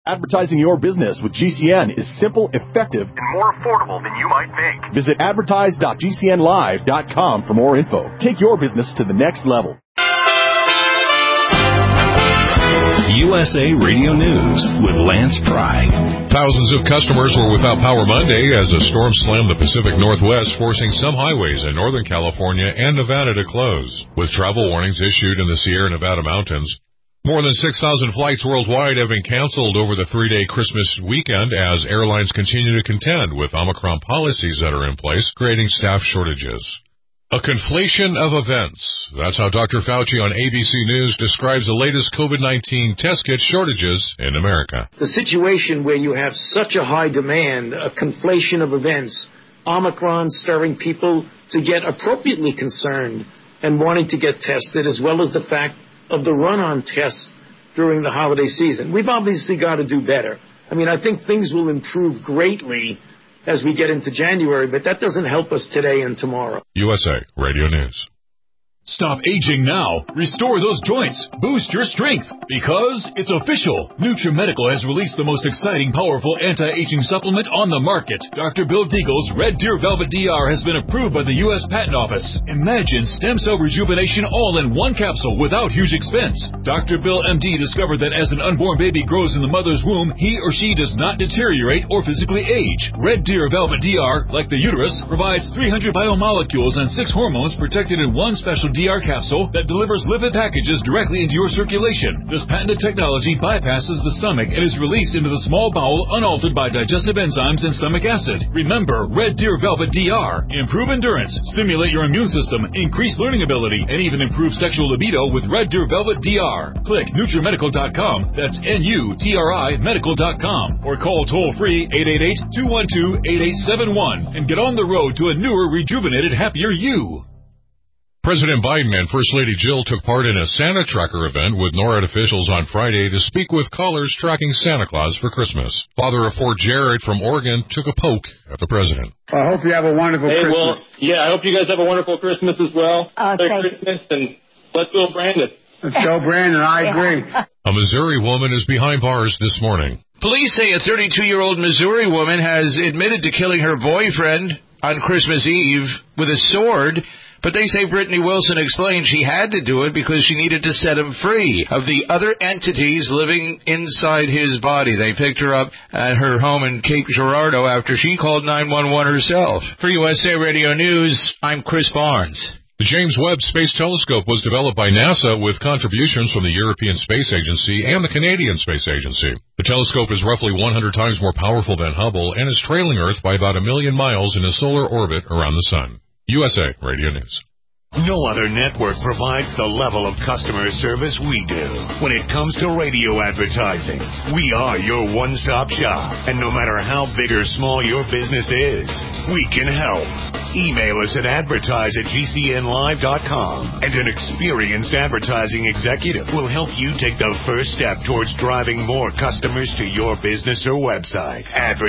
Advertising your business with GCN is simple, effective, and more affordable than you might think. Visit advertise.gcnlive.com for more info. Take your business to the next level. USA Radio News with Lance Pry. Thousands of customers were without power Monday as a storm slammed the Pacific Northwest, forcing some highways in Northern California and Nevada to close. With travel warnings issued in the Sierra Nevada mountains, more than 6,000 flights worldwide have been canceled over the three-day Christmas weekend as airlines continue to contend with Omicron policies that are in place, creating staff shortages. A conflation of events. That's how Dr. Fauci on ABC News describes the latest COVID-19 test kit shortages in America. The situation where you have such a high demand, a conflation of events, Omicron stirring people to get appropriately concerned and wanting to get tested, as well as the fact of the run-on tests during the holiday season. We've obviously got to do better. I mean, I think things will improve greatly as we get into January, but that doesn't help us today and tomorrow. USA Radio News. Stop aging now. Restore those joints. Boost your strength. Because it's official. NutriMedical has released the most exciting, powerful anti-aging supplement on the market. Dr. Bill Deagle's Red Deer Velvet DR has been approved by the U.S. Patent Office. Imagine stem cell rejuvenation all in one capsule without huge expense. Dr. Bill MD discovered that as an unborn baby grows in the mother's womb, he or she does not deteriorate or physically age. Red Deer Velvet DR, like the uterus, provides 300 biomolecules and 6 hormones protected in one special DR capsule that delivers lipid packages directly into your circulation. This patented technology bypasses the stomach and is released into the small bowel unaltered by digestive enzymes and stomach acid. Remember, Red Deer Velvet DR. Improve endurance, stimulate your immune system, increase learning ability, and even improve sexual libido with Red Deer Velvet DR. Click NutriMedical.com, that's NUTRI Medical.com, or call toll-free 888-212-8871 and get on the road to a newer, rejuvenated, happier you. President Biden and First Lady Jill took part in a Santa Tracker event with NORAD officials on Friday to speak with callers tracking Santa Claus for Christmas. Father of 4 Jared from Oregon took a poke at the president. I hope you have a wonderful Christmas. Well, I hope you guys have a wonderful Christmas as well. Merry Christmas, and let's go Brandon. Let's go Brandon, I agree. A Missouri woman is behind bars this morning. Police say a 32-year-old Missouri woman has admitted to killing her boyfriend on Christmas Eve with a sword. But they say Brittany Wilson explained she had to do it because she needed to set him free of the other entities living inside his body. They picked her up at her home in Cape Girardeau after she called 911 herself. For USA Radio News, I'm Chris Barnes. The James Webb Space Telescope was developed by NASA with contributions from the European Space Agency and the Canadian Space Agency. The telescope is roughly 100 times more powerful than Hubble and is trailing Earth by about 1 million miles in a solar orbit around the Sun. USA Radio News. No other network provides the level of customer service we do. When it comes to radio advertising, we are your one-stop shop. And no matter how big or small your business is, we can help. Email us at advertise@gcnlive.com, and an experienced advertising executive will help you take the first step towards driving more customers to your business or website.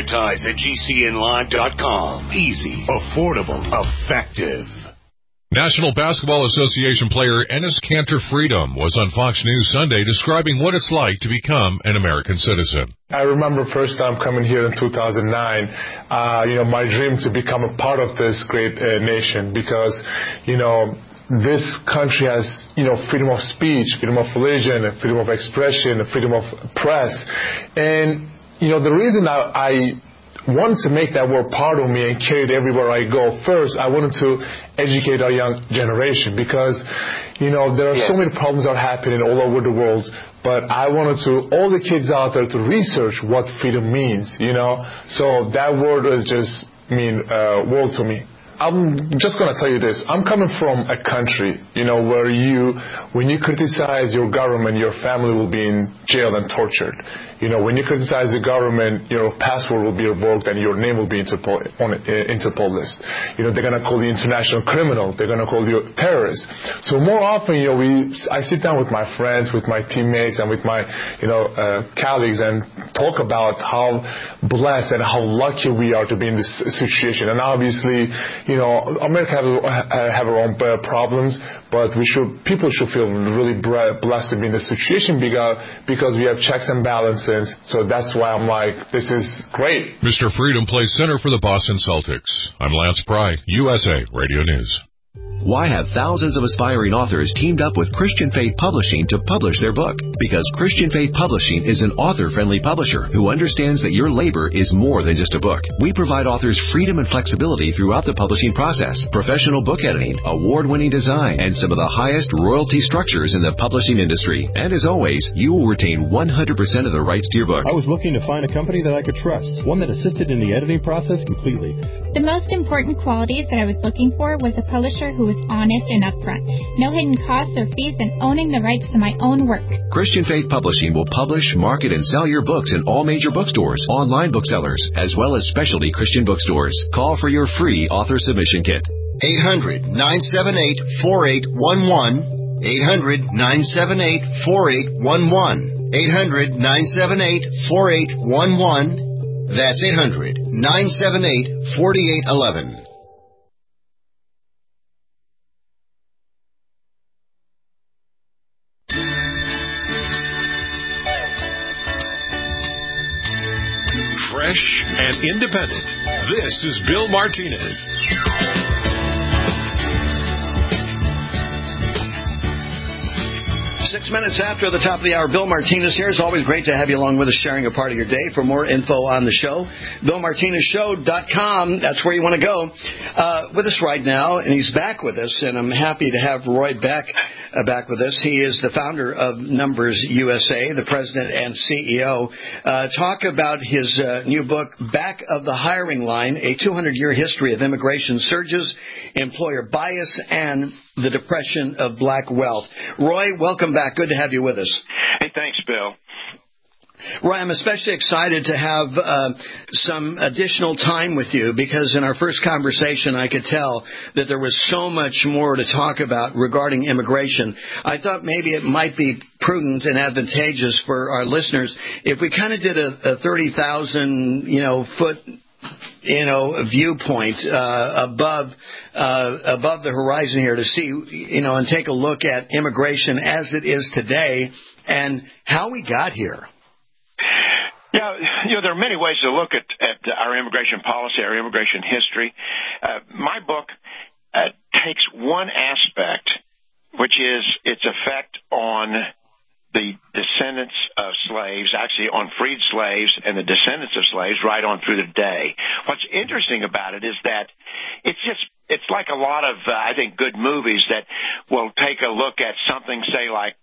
Advertise@gcnlive.com. Easy, affordable, effective. National Basketball Association player Enes Kanter Freedom was on Fox News Sunday describing what it's like to become an American citizen. I remember first time coming here in 2009, my dream to become a part of this great nation because, this country has, freedom of speech, freedom of religion, freedom of expression, freedom of press. And, the reason I wanted to make that word part of me and carry it everywhere I go. First, I wanted to educate our young generation because, there are so many problems that are happening all over the world. But I wanted all the kids out there to research what freedom means, So that word is just world to me. I'm just going to tell you this. I'm coming from a country, where when you criticize your government, your family will be in jail and tortured. When you criticize the government, your passport will be revoked and your name will be on an Interpol list. They're going to call you international criminal. They're going to call you a terrorist. So more often, I sit down with my friends, with my teammates, and with my, colleagues, and talk about how blessed and how lucky we are to be in this situation. And obviously, America have our own problems, but people should feel really blessed to be in this situation because we have checks and balances. So that's why I'm like, this is great. Mr. Freedom plays center for the Boston Celtics. I'm Lance Pry, USA Radio News. Why have thousands of aspiring authors teamed up with Christian Faith Publishing to publish their book? Because Christian Faith Publishing is an author-friendly publisher who understands that your labor is more than just a book. We provide authors freedom and flexibility throughout the publishing process, professional book editing, award-winning design, and some of the highest royalty structures in the publishing industry. And as always, you will retain 100% of the rights to your book. I was looking to find a company that I could trust, one that assisted in the editing process completely. The most important qualities that I was looking for was a publisher who was honest and upfront, no hidden costs or fees, and owning the rights to my own work. Christian Faith Publishing will publish, market, and sell your books in all major bookstores, online booksellers, as well as specialty Christian bookstores. Call for your free author submission kit. 800-978-4811. 800-978-4811. 800-978-4811. That's 800-978-4811. Fresh and independent. This is Bill Martinez. 6 minutes after the top of the hour, Bill Martinez here. It's always great to have you along with us, sharing a part of your day. For more info on the show, BillMartinezShow.com. That's where you want to go. With us right now, and he's back with us, and I'm happy to have Roy Beck back with us. He is the founder of Numbers USA, the president and CEO. Talk about his new book, Back of the Hiring Line, a 200-year history of immigration surges, employer bias, and the depression of black wealth. Roy, welcome back. Good to have you with us. Hey, thanks, Bill. Roy, I'm especially excited to have some additional time with you because in our first conversation I could tell that there was so much more to talk about regarding immigration. I thought maybe it might be prudent and advantageous for our listeners if we kind of did a 30,000, foot viewpoint above the horizon here to see, and take a look at immigration as it is today and how we got here. Yeah, there are many ways to look at our immigration policy, our immigration history. My book takes one aspect, which is its effect on the descendants of slaves, actually on freed slaves and the descendants of slaves right on through the day. What's interesting about it is that it's like a lot of, I think, good movies that will take a look at something, say, like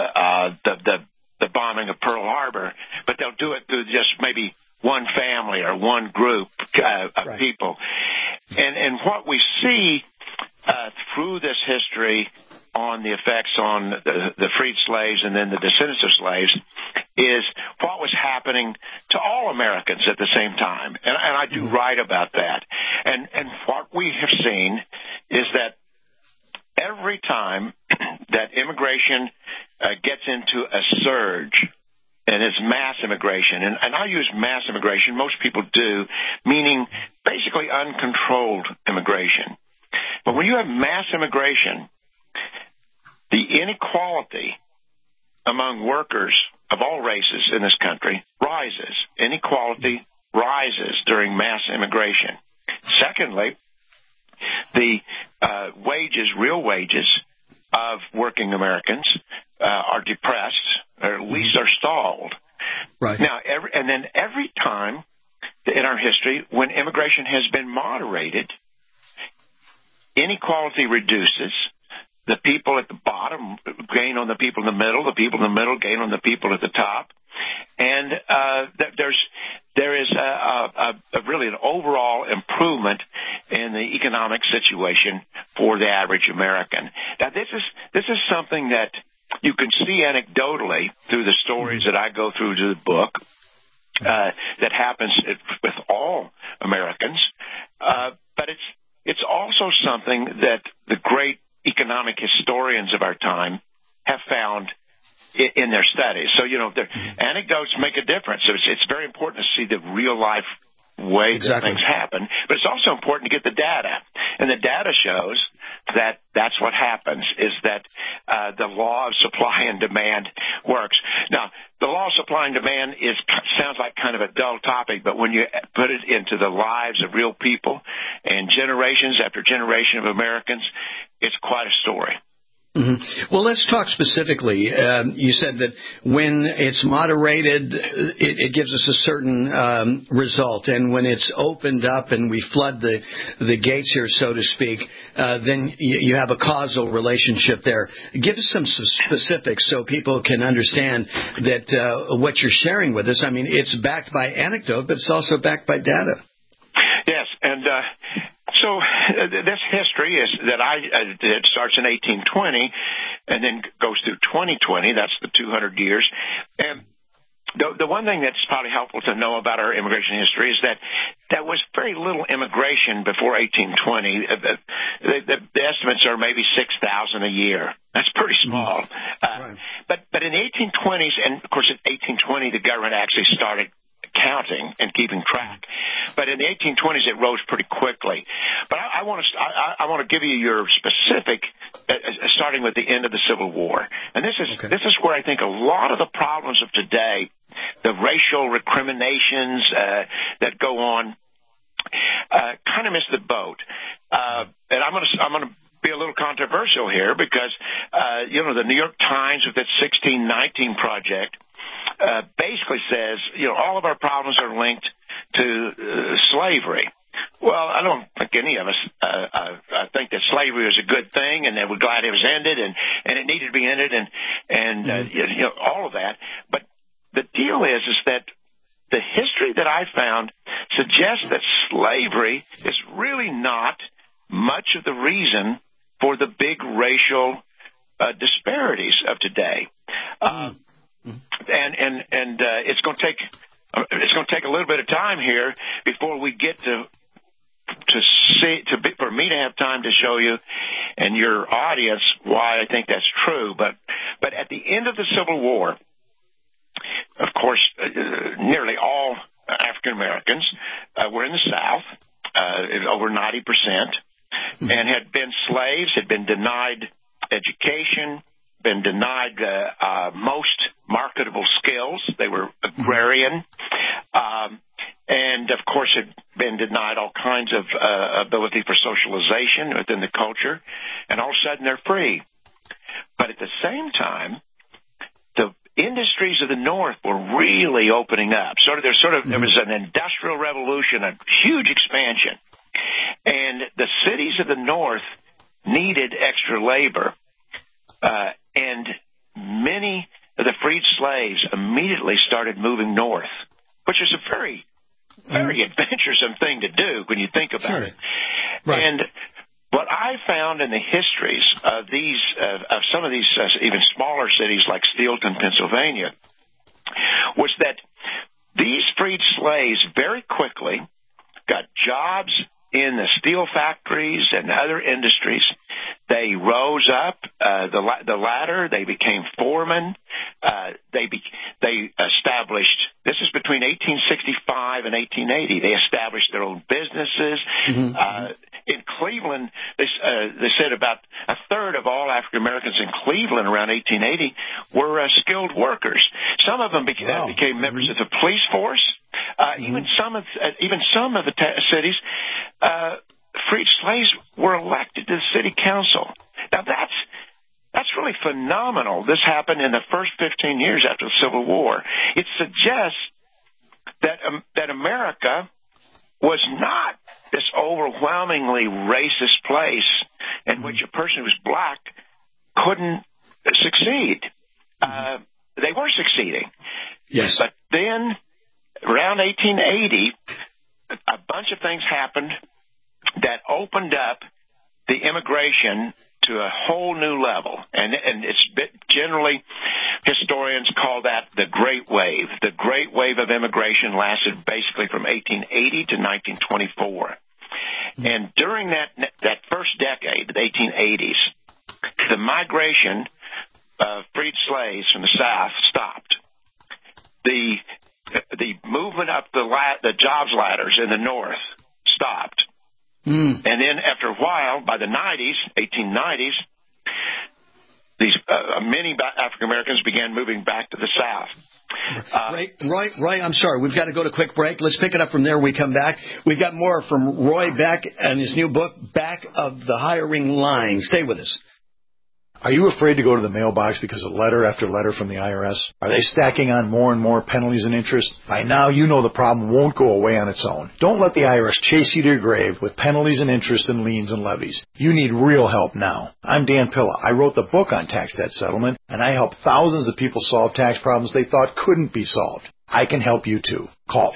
the bombing of Pearl Harbor, but they'll do it through just maybe one family or one group of people. And what we see through this history on the effects on the freed slaves and then the descendants of slaves is what was happening to all Americans at the same time. And I do write about that. And what we have seen is that every time that immigration gets into a surge, and it's mass immigration, and I use mass immigration, most people do, meaning basically uncontrolled immigration. But when you have mass immigration, the inequality among workers of all races in this country rises. Inequality rises during mass immigration. Secondly, the real wages of working Americans are depressed, or at least are stalled. Right. Now, every time in our history when immigration has been moderated, inequality reduces. The people at the bottom gain on the people in the middle. The people in the middle gain on the people at the top. And there is really an overall improvement in the economic situation for the average American. Now, this is something that you can see anecdotally through the stories that I go through to the book that happens with all Americans. But it's also something that the great economic historians of our time have found in their studies. So, their anecdotes make a difference. So it's very important to see the real-life way that things happen. But it's also important to get the data. And the data shows that that's what happens, is that the law of supply and demand works. Now, the law of supply and demand sounds like kind of a dull topic, but when you put it into the lives of real people and generations after generation of Americans, it's quite a story. Mm-hmm. Well, let's talk specifically. You said that when it's moderated, it gives us a certain result, and when it's opened up and we flood the gates here, so to speak, then you have a causal relationship there. Give us some specifics so people can understand that what you're sharing with us. I mean, it's backed by anecdote, but it's also backed by data. Yes, and so this history is that it starts in 1820 and then goes through 2020. That's the 200 years. And the one thing that's probably helpful to know about our immigration history is that there was very little immigration before 1820. The estimates are maybe 6,000 a year. That's pretty small. Right. But in the 1820s, and of course in 1820 the government actually started counting and keeping track. But in the 1820s, it rose pretty quickly. But I want to give you your specific, starting with the end of the Civil War. And this is where I think a lot of the problems of today, the racial recriminations that go on, kind of miss the boat. And I'm going to be a little controversial here because, the New York Times with its 1619 project basically says, all of our problems are linked to slavery. Well, I don't think any of us I think that slavery was a good thing, and that we're glad it was ended, and it needed to be ended, and all of that. But the deal is that the history that I found suggests that slavery is really not much of the reason for the big racial disparities of today. And it's going to take a little bit of time here before we get for me to have time to show you and your audience why I think that's true. But at the end of the Civil War, of course, nearly all African Americans were in the South, over 90%, and had been slaves, had been denied education, been denied most marketable skills. They were agrarian, and of course had been denied all kinds of ability for socialization within the culture, and all of a sudden they're free. But at the same time, the industries of the North were really opening up. There was an industrial revolution, a huge expansion, and the cities of the North needed extra labor. And many of the freed slaves immediately started moving north, which is a very, very adventuresome thing to do when you think about it. Right. And what I found in the histories of some of these even smaller cities like Steelton, Pennsylvania, was that these freed slaves very quickly got jobs in the steel factories and other industries. They rose up the ladder. They became foremen. They established. This is between 1865 and 1880. They established their own businesses. In Cleveland, they said about a third of all African Americans in Cleveland around 1880 were skilled workers. Some of them became members of the police force. Even some of the cities, freed slaves were elected to the city council. Now that's really phenomenal. This happened in the first 15 years after the Civil War. It suggests that America was not this overwhelmingly racist place in which a person who was black couldn't succeed. They were succeeding. Yes. But then around 1880, a bunch of things happened that opened up the immigration to a whole new level. And it's generally, historians call that the Great Wave. The Great Wave of immigration lasted basically from 1880 to 1924. And during that first decade, the 1880s, the migration freed slaves from the South stopped. The movement up the jobs ladders in the North stopped. And then after a while, by the 1890s, many African Americans began moving back to the South. Roy, I'm sorry. We've got to go to a quick break. Let's pick it up from there when we come back. We've got more from Roy Beck and his new book, Back of the Hiring Line. Stay with us. Are you afraid to go to the mailbox because of letter after letter from the IRS? Are they stacking on more and more penalties and interest? By now, you know the problem won't go away on its own. Don't let the IRS chase you to your grave with penalties and interest and liens and levies. You need real help now. I'm Dan Pilla. I wrote the book on tax debt settlement, and I help thousands of people solve tax problems they thought couldn't be solved. I can help you too. Call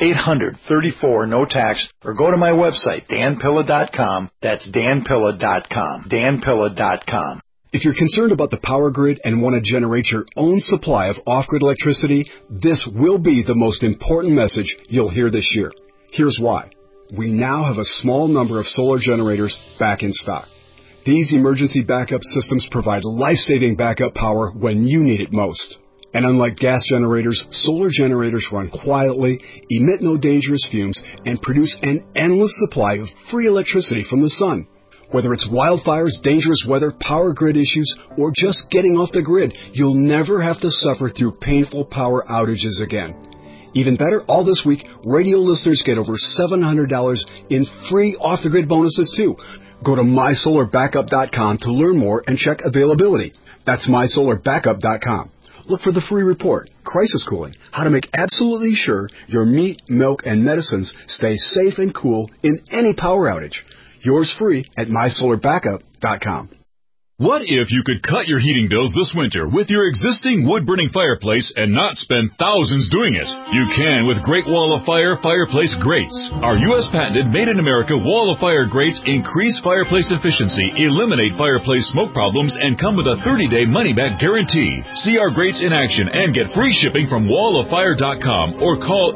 800-34-NO-TAX or go to my website, danpilla.com. That's danpilla.com. danpilla.com. If you're concerned about the power grid and want to generate your own supply of off-grid electricity, this will be the most important message you'll hear this year. Here's why. We now have a small number of solar generators back in stock. These emergency backup systems provide life-saving backup power when you need it most. And unlike gas generators, solar generators run quietly, emit no dangerous fumes, and produce an endless supply of free electricity from the sun. Whether it's wildfires, dangerous weather, power grid issues, or just getting off the grid, you'll never have to suffer through painful power outages again. Even better, all this week, radio listeners get over $700 in free off-the-grid bonuses too. Go to mysolarbackup.com to learn more and check availability. That's mysolarbackup.com. Look for the free report, Crisis Cooling, how to make absolutely sure your meat, milk, and medicines stay safe and cool in any power outage. Yours free at mysolarbackup.com. What if you could cut your heating bills this winter with your existing wood-burning fireplace and not spend thousands doing it? You can with Great Wall of Fire fireplace grates. Our U.S. patented made-in-America Wall of Fire grates increase fireplace efficiency, eliminate fireplace smoke problems, and come with a 30-day money-back guarantee. See our grates in action and get free shipping from walloffire.com or call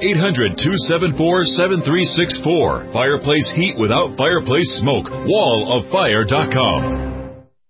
800-274-7364. Fireplace heat without fireplace smoke. walloffire.com.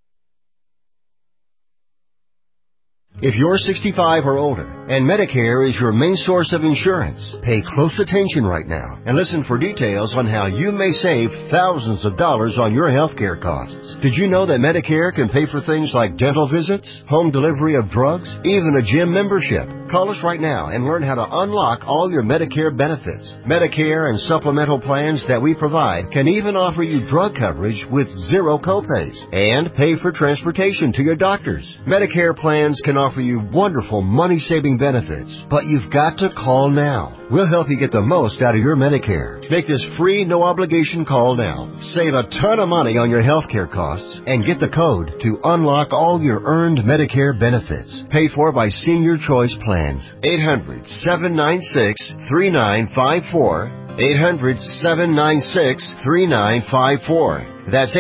If you're 65 or older and Medicare is your main source of insurance, pay close attention right now and listen for details on how you may save thousands of dollars on your health care costs. Did you know that Medicare can pay for things like dental visits, home delivery of drugs, even a gym membership? Call us right now and learn how to unlock all your Medicare benefits. Medicare and supplemental plans that we provide can even offer you drug coverage with zero copays and pay for transportation to your doctors. Medicare plans can offer you wonderful money-saving benefits, but you've got to call now. We'll help you get the most out of your Medicare. Make this free, no-obligation call now. Save a ton of money on your health care costs and get the code to unlock all your earned Medicare benefits. Paid for by Senior Choice Plans. 800-796-3954. 800-796-3954. That's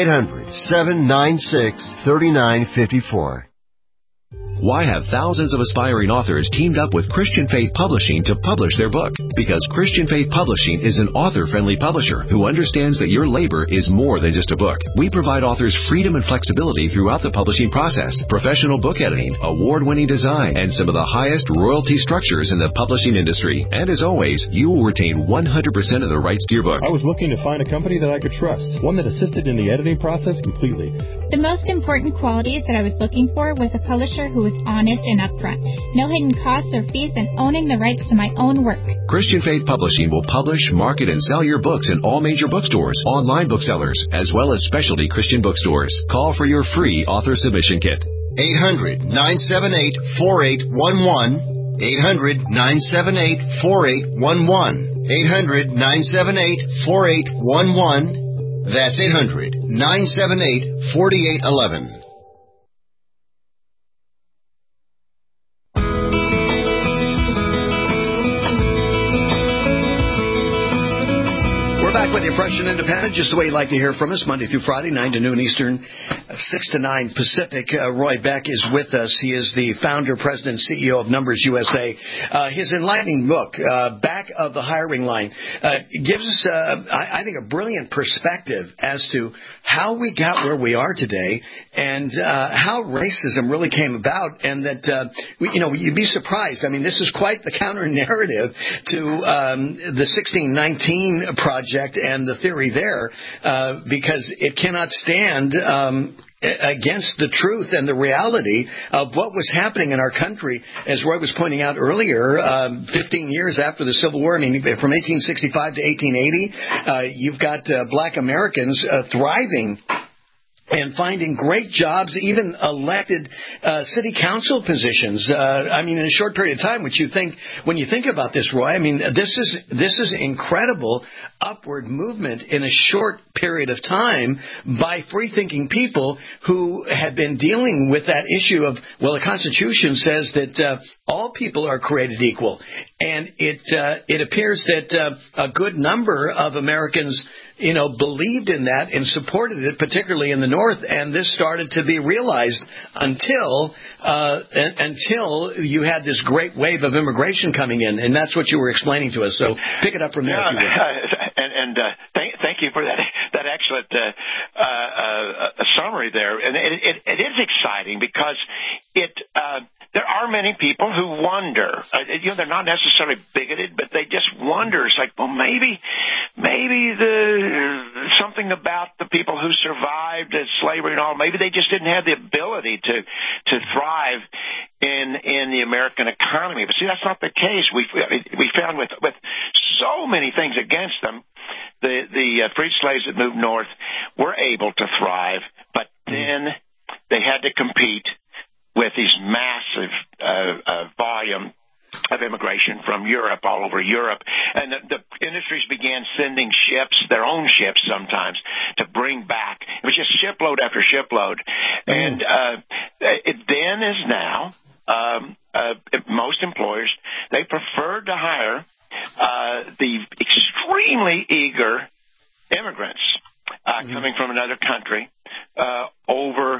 800-796-3954. Why have thousands of aspiring authors teamed up with Christian Faith Publishing to publish their book? Because Christian Faith Publishing is an author-friendly publisher who understands that your labor is more than just a book. We provide authors freedom and flexibility throughout the publishing process, professional book editing, award-winning design, and some of the highest royalty structures in the publishing industry. And as always, you will retain 100% of the rights to your book. I was looking to find a company that I could trust, one that assisted in the editing process completely. The most important qualities that I was looking for was a publisher who was honest and upfront, no hidden costs or fees, and owning the rights to my own work. Christian Faith Publishing will publish, market, and sell your books in all major bookstores, online booksellers, as well as specialty Christian bookstores. Call for your free author submission kit. 800-978-4811. 800-978-4811. 800-978-4811. That's 800-978-4811. With you, Fresh and Independent, just the way you like to hear from us, Monday through Friday, 9 to noon Eastern, 6 to 9 Pacific. Roy Beck is with us. He is the founder, president, CEO of Numbers USA. His enlightening book, Back of the Hiring Line, gives us, I think, a brilliant perspective as to how we got where we are today and how racism really came about, and that, you'd be surprised. I mean, this is quite the counter-narrative to the 1619 Project and the theory there, because it cannot stand against the truth and the reality of what was happening in our country. As Roy was pointing out earlier, 15 years after the Civil War, I mean, from 1865 to 1880, you've got black Americans thriving and finding great jobs, even elected city council positions. I mean, in a short period of time, when you think about this, Roy, I mean, this is incredible upward movement in a short period of time by free-thinking people who had been dealing with that issue of, well, the Constitution says that all people are created equal, and it appears that a good number of Americans believed in that and supported it, particularly in the North, and this started to be realized until you had this great wave of immigration coming in, and that's what you were explaining to us. So pick it up from there, if you will. And thank you for that excellent summary there. And it is exciting because there are many people who wonder. They're not necessarily bigoted, but they just wonder. It's like, well, maybe something about the people who survived slavery and all, maybe they just didn't have the ability to thrive in the American economy. But see, that's not the case. We found with so many things against them, the freed slaves that moved north were able to thrive, but then they had to compete with these massive volume of immigration from Europe, all over Europe. And the industries began sending ships, their own ships sometimes, to bring back. It was just shipload after shipload. And it then is now, most employers, they prefer to hire the extremely eager immigrants coming from another country over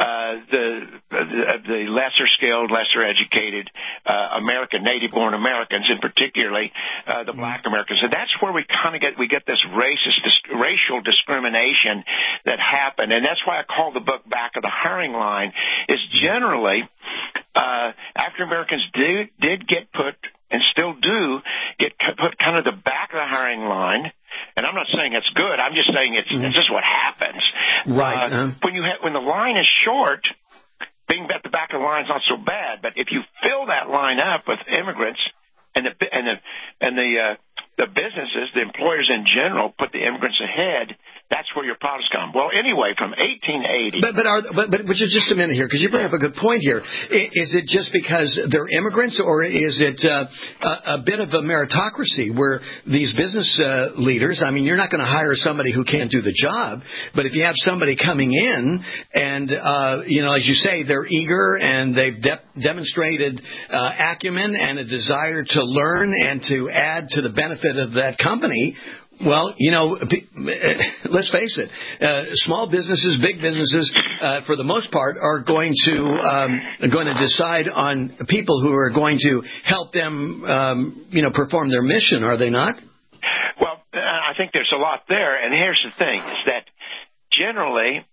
the lesser skilled, lesser educated native-born Americans, and particularly the black Americans. And that's where we get this racial discrimination that happened. And that's why I call the book Back of the Hiring Line, is generally African Americans did get put, and still do, get put kind of the back of the hiring line. And I'm not saying it's good. I'm just saying it's just what happens. Right. When the line is short, being at the back of the line is not so bad. But if you fill that line up with immigrants, and the businesses, the employers in general, put the immigrants ahead, that's where your problems come. Well, anyway, from 1880. But just a minute here, because you bring up a good point here. Is it just because they're immigrants, or is it a bit of a meritocracy where these business leaders, I mean, you're not going to hire somebody who can't do the job, but if you have somebody coming in and, as you say, they're eager and they've demonstrated acumen and a desire to learn and to add to the benefit of that company, well, let's face it, small businesses, big businesses, for the most part, are going to decide on people who are going to help them, perform their mission, are they not? Well, I think there's a lot there, and here's the thing, is that generally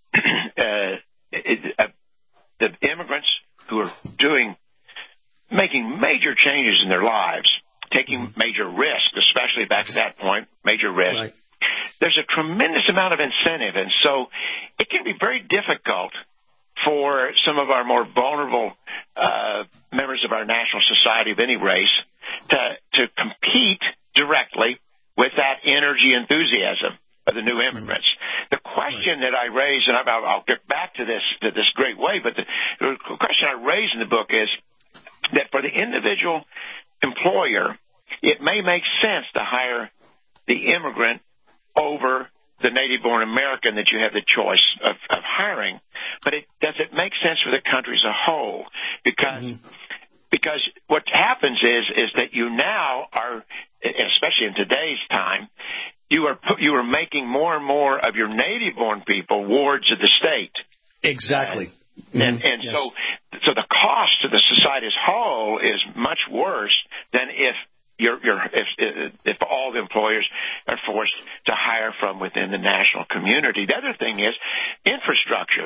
the immigrants who are making major changes in their lives, taking major risk, especially back at that point, major risk. Right. There's a tremendous amount of incentive, and so it can be very difficult for some of our more vulnerable members of our national society of any race to compete directly with that energy enthusiasm of the new immigrants. The question that I raise, and I'll get back to this great way, but the question I raise in the book is that for the individual employer, it may make sense to hire the immigrant over the native-born American that you have the choice of hiring, but does it make sense for the country as a whole? Because what happens is that you now are, especially in today's time, you are making more and more of your native-born people wards of the state. Exactly. And yes. so the cost to the society as whole is much worse than if if all the employers are forced to hire from within the national community. The other thing is infrastructure.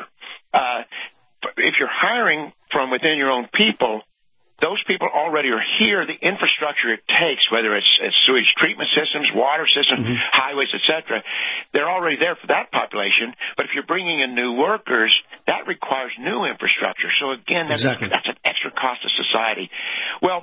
If you're hiring from within your own people, those people already are here. The infrastructure it takes, whether it's sewage treatment systems, water systems, highways, etc., they're already there for that population. But if you're bringing in new workers, that requires new infrastructure. So again, that's an extra cost to society. Well,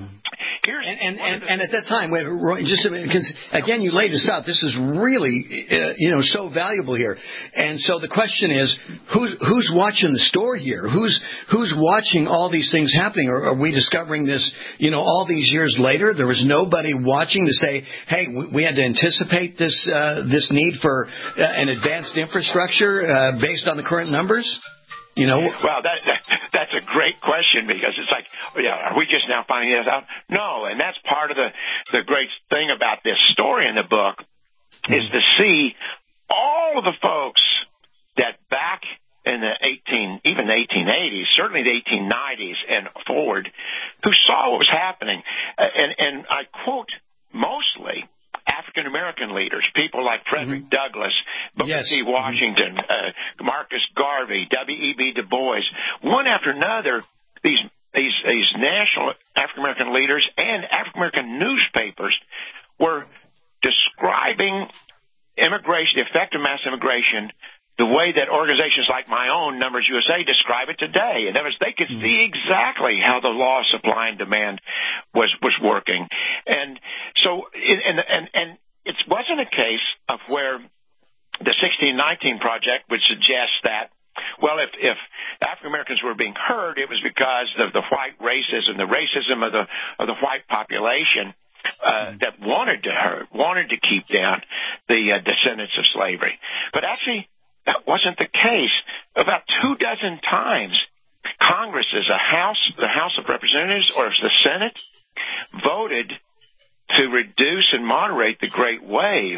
and at that time, just because again, you laid this out. This is really, so valuable here. And so the question is, who's watching the store here? Who's watching all these things happening? Or are we discovering this, all these years later? There was nobody watching to say, hey, we had to anticipate this need for an advanced infrastructure based on the current numbers. Well, that's a great question, because it's like, are we just now finding this out? No, and that's part of the great thing about this story in the book is to see all of the folks that back in the 1880s, certainly the 1890s and forward, who saw what was happening, and I quote mostly African American leaders, people like Frederick Douglass, Booker T. Washington, Marcus Garvey, W.E.B. Du Bois, one after another. These national African American leaders and African American newspapers were describing immigration, the effect of mass immigration, the way that organizations like my own, Numbers USA, describe it today. In other words, they could see exactly how the law of supply and demand was working. And so, and it wasn't a case of where the 1619 Project would suggest that, well, if African Americans were being heard, it was because of the white racism, the racism of the white population that wanted to keep down the descendants of slavery. But actually, that wasn't the case. About 24 times, Congress, as the House of Representatives or as the Senate, voted to reduce and moderate the Great Wave.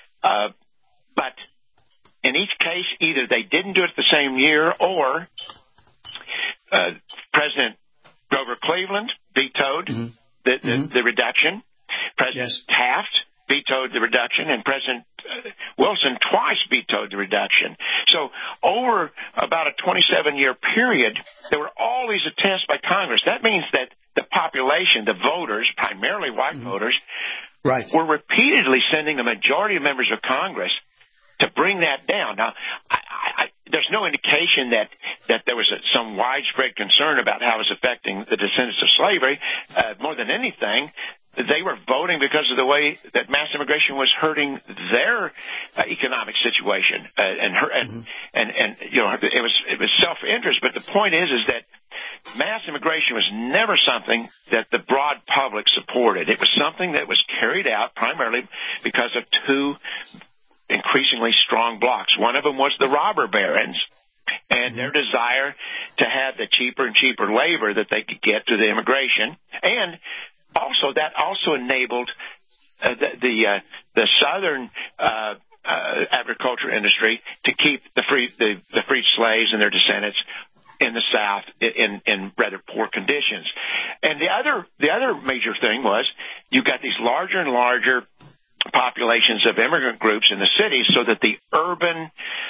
But in each case, either they didn't do it the same year, or President Grover Cleveland vetoed the reduction. President Taft vetoed the reduction, and President Wilson twice vetoed the reduction. So over about a 27-year period, there were all these attempts by Congress. That means that the population, the voters, primarily white voters, were repeatedly sending the majority of members of Congress to bring that down. Now, there's no indication that there was some widespread concern about how it was affecting the descendants of slavery. More than anything, they were voting because of the way that mass immigration was hurting their economic situation, and it was self-interest. But the point is that mass immigration was never something that the broad public supported. It was something that was carried out primarily because of two increasingly strong blocks. One of them was the robber barons and their desire to have the cheaper and cheaper labor that they could get to the immigration, and also that enabled the southern agriculture industry to keep the freed slaves and their descendants in the South in rather poor conditions. And the other major thing was you got these larger and larger populations of immigrant groups in the cities, so that the urban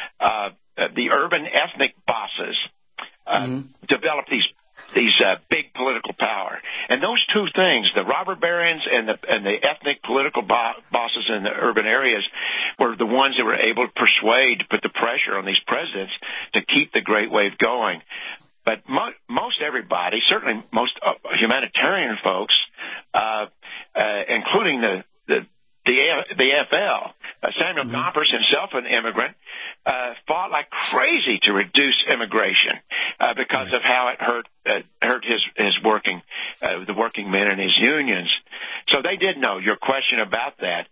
ethnic bosses developed these big political power. And those two things, the robber barons and the ethnic political bosses in the urban areas, were the ones that were able to persuade, put the pressure on these presidents to keep the Great Wave going. But most everybody, certainly most humanitarian folks, including the AFL, Samuel Gompers, himself an immigrant, fought like crazy to reduce immigration because of how it hurt his working, the working men and his unions. So they did know your question about that.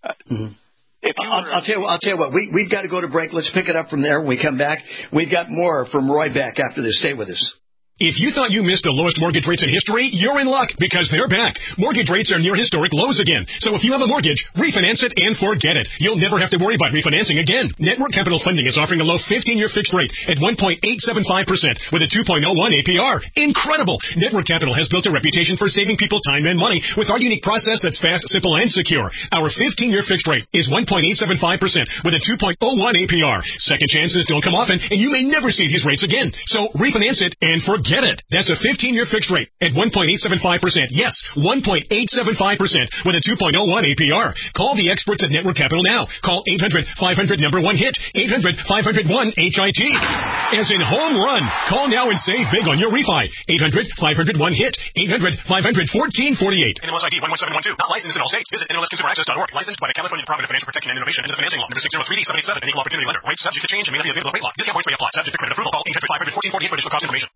I'll tell you what. We've got to go to break. Let's pick it up from there when we come back. We've got more from Roy Beck after this. Stay with us. If you thought you missed the lowest mortgage rates in history, you're in luck because they're back. Mortgage rates are near historic lows again. So if you have a mortgage, refinance it and forget it. You'll never have to worry about refinancing again. Network Capital Funding is offering a low 15-year fixed rate at 1.875% with a 2.01 APR. Incredible! Network Capital has built a reputation for saving people time and money with our unique process that's fast, simple, and secure. Our 15-year fixed rate is 1.875% with a 2.01 APR. Second chances don't come often, and you may never see these rates again. So refinance it and forget it. That's a 15-year fixed rate at 1.875%. Yes, 1.875% with a 2.01 APR. Call the experts at Network Capital now. Call 800-500-1-HIT. 800-500-1-HIT. As in home run. Call now and save big on your refi. 800-500-1-HIT. 800-500-1448. NMLS ID 11712. Not licensed in all states. Visit NMLSConsumerAccess.org. Licensed by the California Department of Financial Protection and Innovation and the Financing Law. Number 603D77. An equal opportunity lender. Rates subject to change and may not be available at rate lock. Discount points may apply. Subject to credit approval. Call 800-500-1448 for additional cost information.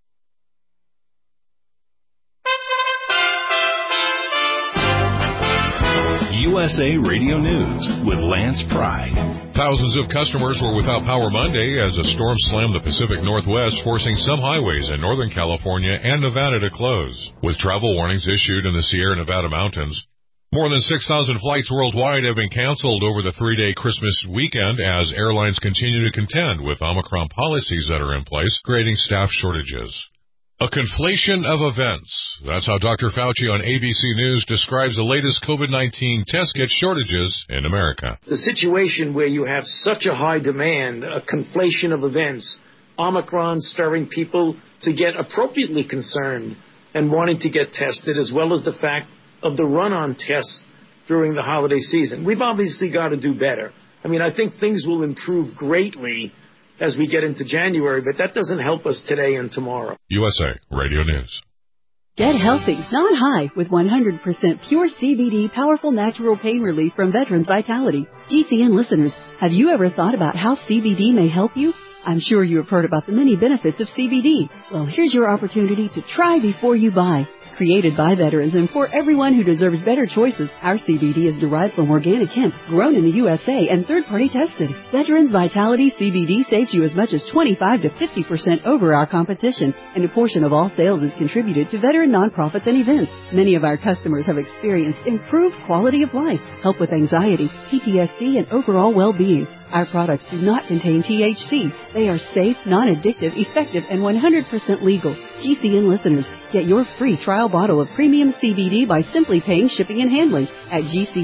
USA Radio News with Lance Pride. Thousands of customers were without power Monday as a storm slammed the Pacific Northwest, forcing some highways in Northern California and Nevada to close. With travel warnings issued in the Sierra Nevada mountains, more than 6,000 flights worldwide have been canceled over the 3-day Christmas weekend as airlines continue to contend with Omicron policies that are in place, creating staff shortages. A conflation of events. That's how Dr. Fauci on ABC News describes the latest COVID-19 test kit shortages in America. The situation where you have such a high demand, a conflation of events, Omicron stirring people to get appropriately concerned and wanting to get tested, as well as the fact of the run-on tests during the holiday season. We've obviously got to do better. I mean, I think things will improve greatly as we get into January, but that doesn't help us today and tomorrow. USA Radio News. Get healthy, not high, with 100% pure CBD powerful natural pain relief from Veterans Vitality. GCN listeners, have you ever thought about how CBD may help you? I'm sure you have heard about the many benefits of CBD. Well, here's your opportunity to try before you buy. Created by veterans and for everyone who deserves better choices, our CBD is derived from organic hemp, grown in the USA and third-party tested. Veterans Vitality CBD saves you as much as 25 to 50% over our competition, and a portion of all sales is contributed to veteran nonprofits and events. Many of our customers have experienced improved quality of life, help with anxiety, PTSD, and overall well-being. Our products do not contain THC. They are safe, non-addictive, effective, and 100% legal. GCN listeners, get your free trial bottle of premium CBD by simply paying shipping and handling at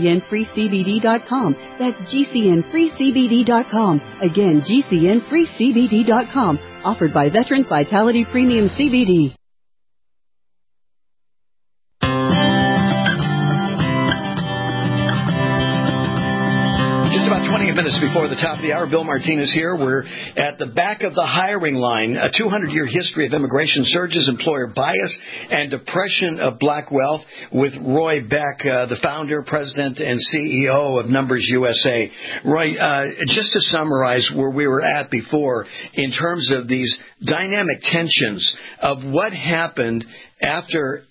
GCNFreeCBD.com. That's GCNFreeCBD.com. Again, GCNFreeCBD.com. Offered by Veterans Vitality Premium CBD. Just about 20 minutes before the top of the hour, Bill Martinez here. We're at the back of the hiring line. A 200-year history of immigration surges, employer bias, and depression of black wealth with Roy Beck, the founder, president, and CEO of Numbers USA. Roy, just to summarize where we were at before in terms of these dynamic tensions of what happened after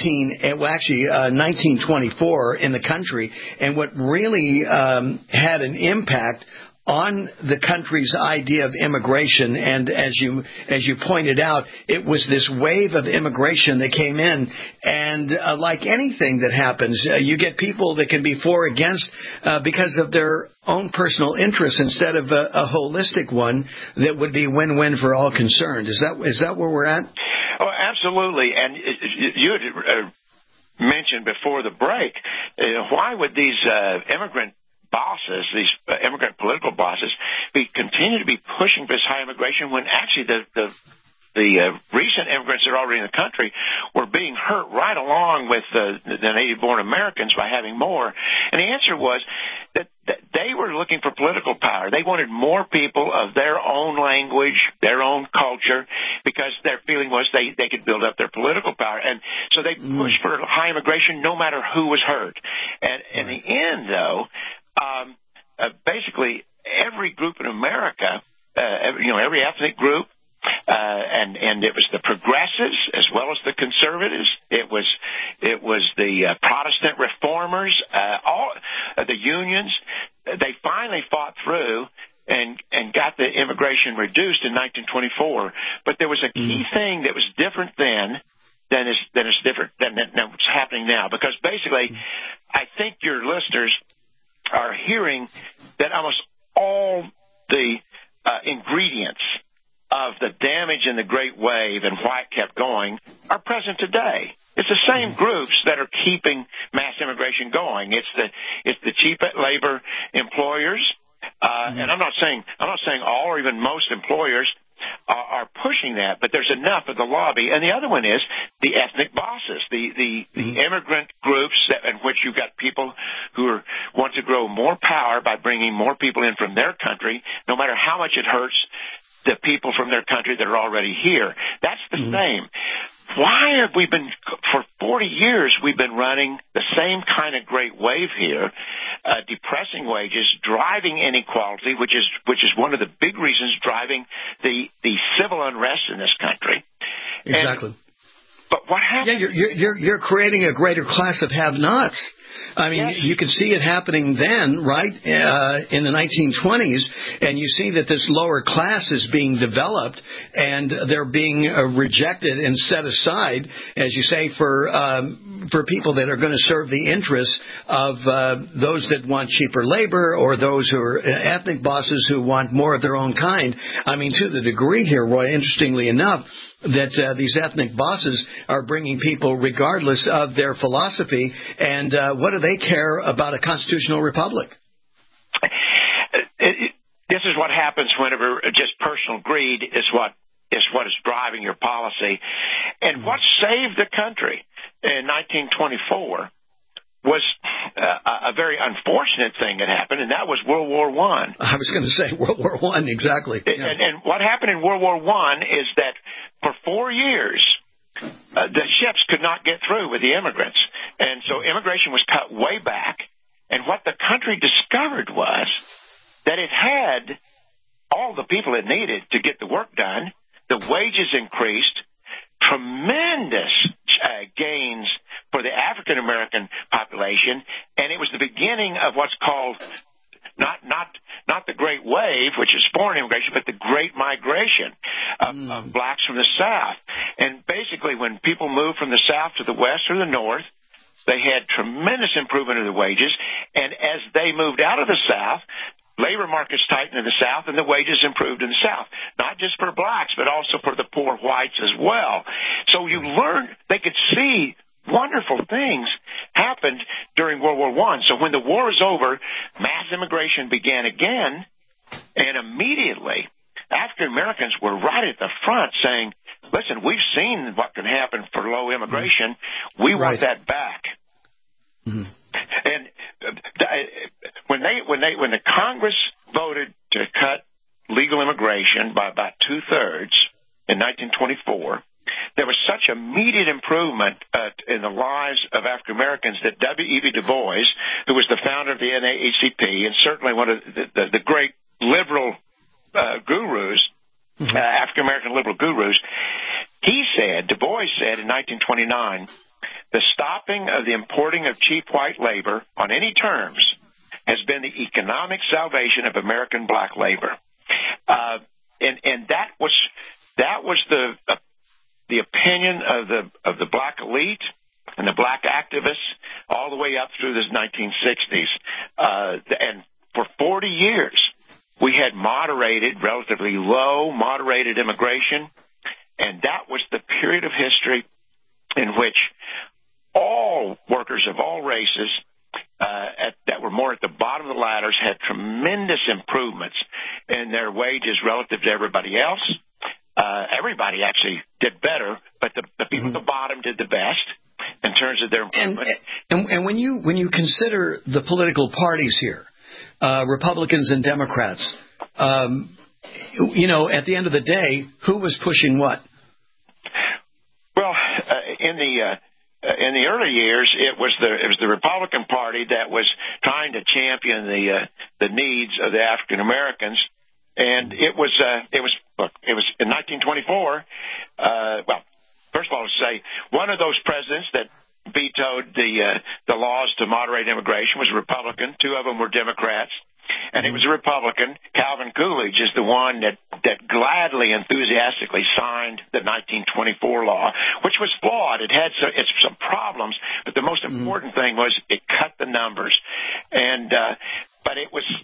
1924 in the country, and what really had an impact on the country's idea of immigration. And as you pointed out, it was this wave of immigration that came in, and like anything that happens, you get people that can be for or against because of their own personal interests instead of a holistic one that would be win-win for all concerned. Is that where we're at? Oh, absolutely. And you had mentioned before the break, why would these immigrant bosses, these immigrant political bosses, continue to be pushing for this high immigration when actually the recent immigrants that are already in the country were being hurt right along with the native-born Americans by having more? And the answer was that they were looking for political power. They wanted more people of their own language, their own culture, because their feeling was they could build up their political power. And so they pushed for high immigration no matter who was hurt. And in the end, though, basically every group in America, every ethnic group, and it was the progressives as well as the conservatives. It was the Protestant reformers, all the unions. They finally fought through and got the immigration reduced in 1924. But there was a key thing that was different then than is different than what's happening now. Because basically, I think your listeners are hearing that almost all the ingredients of the damage in the Great Wave and why it kept going are present today. It's the same groups that are keeping mass immigration going. It's the cheap labor employers, and I'm not saying all or even most employers are pushing that, but there's enough of the lobby. And the other one is the ethnic bosses, the immigrant groups in which you've got people who want to grow more power by bringing more people in from their country, no matter how much it hurts the people from their country that are already here. That's the same. Why have we been, for 40 years, we've been running the same kind of great wave here, depressing wages, driving inequality, which is one of the big reasons driving the civil unrest in this country. Exactly. But what happens? Yeah, you're creating a greater class of have-nots. I mean, you could see it happening then, right, in the 1920s, and you see that this lower class is being developed, and they're being rejected and set aside, as you say, for people that are going to serve the interests of those that want cheaper labor or those who are ethnic bosses who want more of their own kind. I mean, to the degree here, Roy, interestingly enough, that these ethnic bosses are bringing people regardless of their philosophy, and what do they care about a constitutional republic? This is what happens whenever just personal greed is what is driving your policy. And what saved the country in 1924 was a very unfortunate thing that happened, and that was World War I. I was going to say World War I, exactly. Yeah. And what happened in World War I is that for 4 years, the ships could not get through with the immigrants. And so immigration was cut way back. And what the country discovered was that it had all the people it needed to get the work done. The wages increased, tremendous gains for the African American population, and it was the beginning of what's called not the Great Wave, which is foreign immigration, but the Great Migration of blacks from the South. And basically, when people moved from the South to the West or the North, they had tremendous improvement of the wages, and as they moved out of the South, labor markets tightened in the South, and the wages improved in the South, not just for blacks, but also for the poor whites as well. So you learned, they could see wonderful things happened during World War I. So when the war was over, mass immigration began again, and immediately African Americans were right at the front saying, listen, we've seen what can happen for low immigration. We want that back. Mm-hmm. And when the Congress voted to cut legal immigration by about 2/3 in 1924, there was such immediate improvement in the lives of African Americans that W.E.B. Du Bois, who was the founder of the NAACP and certainly one of the great liberal gurus, African American liberal gurus, Du Bois said in 1929, the stopping of the importing of cheap white labor on any terms has been the economic salvation of American black labor. And that was the opinion of the black elite and the black activists all the way up through the 1960s. And for 40 years, we had relatively low, moderated immigration, and that was the period of history in which all workers of all races that were more at the bottom of the ladders had tremendous improvements in their wages relative to everybody else. Everybody actually did better, but the people at the bottom did the best in terms of their improvement. And when you consider the political parties here, Republicans and Democrats, at the end of the day, who was pushing what? Well, in the early years, it was the Republican Party that was trying to champion the needs of the African Americans, and it was in 1924. Well, first of all, to say one of those presidents that vetoed the laws to moderate immigration was a Republican. Two of them were Democrats. and he was a Republican. Calvin Coolidge is the one that gladly, enthusiastically signed the 1924 law, which was flawed. It had some problems, but the most important thing was it cut the numbers. And but it was